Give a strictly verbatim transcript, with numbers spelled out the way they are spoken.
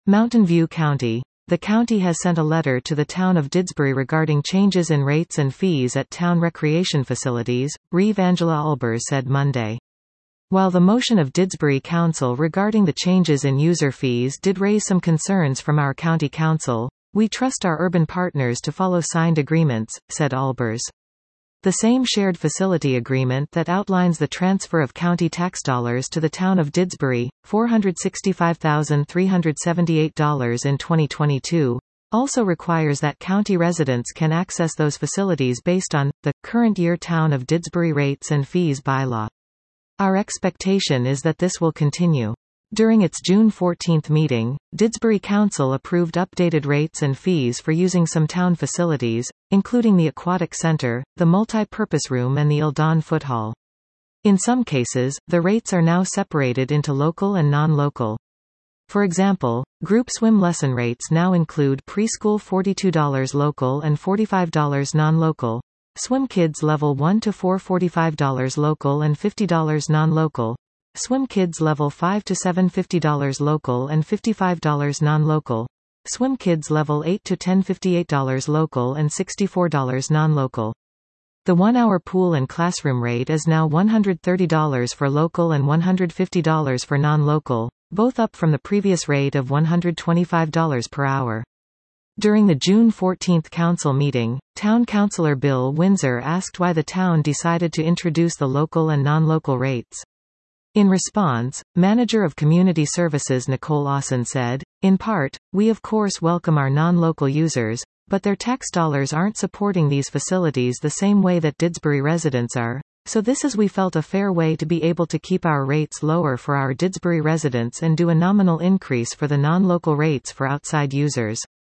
Mountain View County. The county has sent a letter to the town of Didsbury regarding changes in rates and fees at town recreation facilities, Reeve Angela Albers said Monday. While the motion of Didsbury Council regarding the changes in user fees did raise some concerns from our county council, we trust our urban partners to follow signed agreements, said Albers. The same shared facility agreement that outlines the transfer of county tax dollars to the town of Didsbury, four hundred sixty-five thousand three hundred seventy-eight dollars in twenty twenty-two, also requires that county residents can access those facilities based on the current year Town of Didsbury rates and fees bylaw. Our expectation is that this will continue. During its June fourteenth meeting, Didsbury Council approved updated rates and fees for using some town facilities, including the Aquatic Center, the multi-purpose room and the Ildon Foot Hall. In some cases, the rates are now separated into local and non-local. For example, group swim lesson rates now include preschool forty-two dollars local and forty-five dollars non-local, swim kids level one to four forty-five dollars local and fifty dollars non-local, swim kids level five to seven fifty dollars local and fifty-five dollars non-local, swim kids level eight to ten fifty-eight dollars local and sixty-four dollars non-local. The one-hour pool and classroom rate is now one hundred thirty dollars for local and one hundred fifty dollars for non-local, both up from the previous rate of one hundred twenty-five dollars per hour. During the June fourteenth council meeting, Town Councillor Bill Windsor asked why the town decided to introduce the local and non-local rates. In response, Manager of Community Services Nicole Austin said, "In part, we of course welcome our non-local users, but their tax dollars aren't supporting these facilities the same way that Didsbury residents are, so this is we felt a fair way to be able to keep our rates lower for our Didsbury residents and do a nominal increase for the non-local rates for outside users."